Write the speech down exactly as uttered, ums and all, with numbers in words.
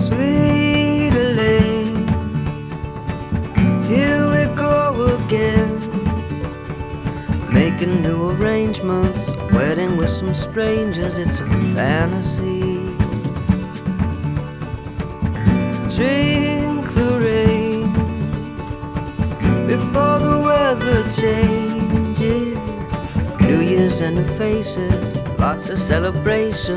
Sweet Elaine, here we go again, making new arrangements, wedding with some strangers, it's a fantasy. Drink the rain before the weather changes. New Year's and new faces, lots of celebration.